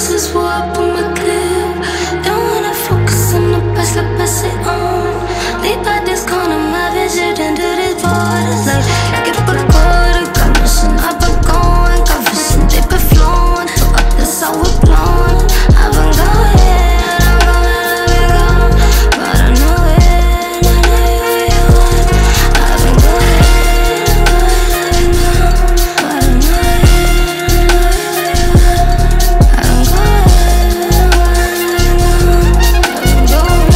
this is what I put my clip. And when I focus on the past, like pass it on. Lead by this corner, my vision into this borders. Like, get up a quarter, got mission, I've been going. Got vision, they been flowing. To up, that's how we're blowing. I've been going, I've been gone. But I know it, I know you want. I've been going, but I know it, I've been going.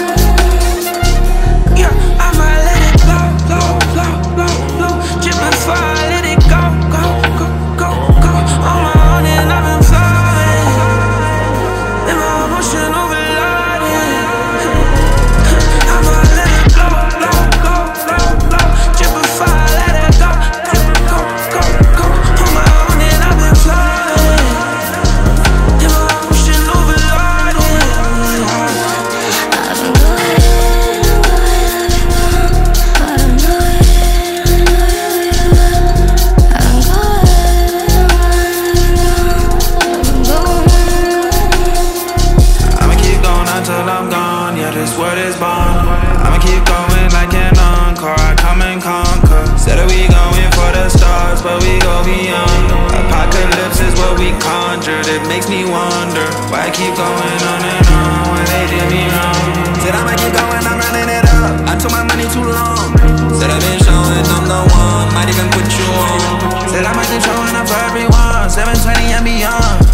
Yeah, I might let it blow, blow, blow, blow, blow. Just before I let it go, go, go, go, go. On my own and I've been flying, and my emotion overloaded. I might let it blow, blow, blow, blow, blow. Just before I let it go, go, go, go, go. On my own and I've been flying, and my emotion overloaded. I've been going, but I know it, I know you want. I've been going. I'ma keep going until I'm gone, yeah, this word is bond. I'ma keep going like an encore, I come and conquer. Said that we going for the stars, but we go beyond. Apocalypse is what we conjured, it makes me wonder why I keep going on and on when they did me wrong. Said I'ma keep going, I'm running it up, I took my money too long. Said I've been showing I'm the one, might even put you on. Said I'ma keep showing up for everyone, 720 and beyond.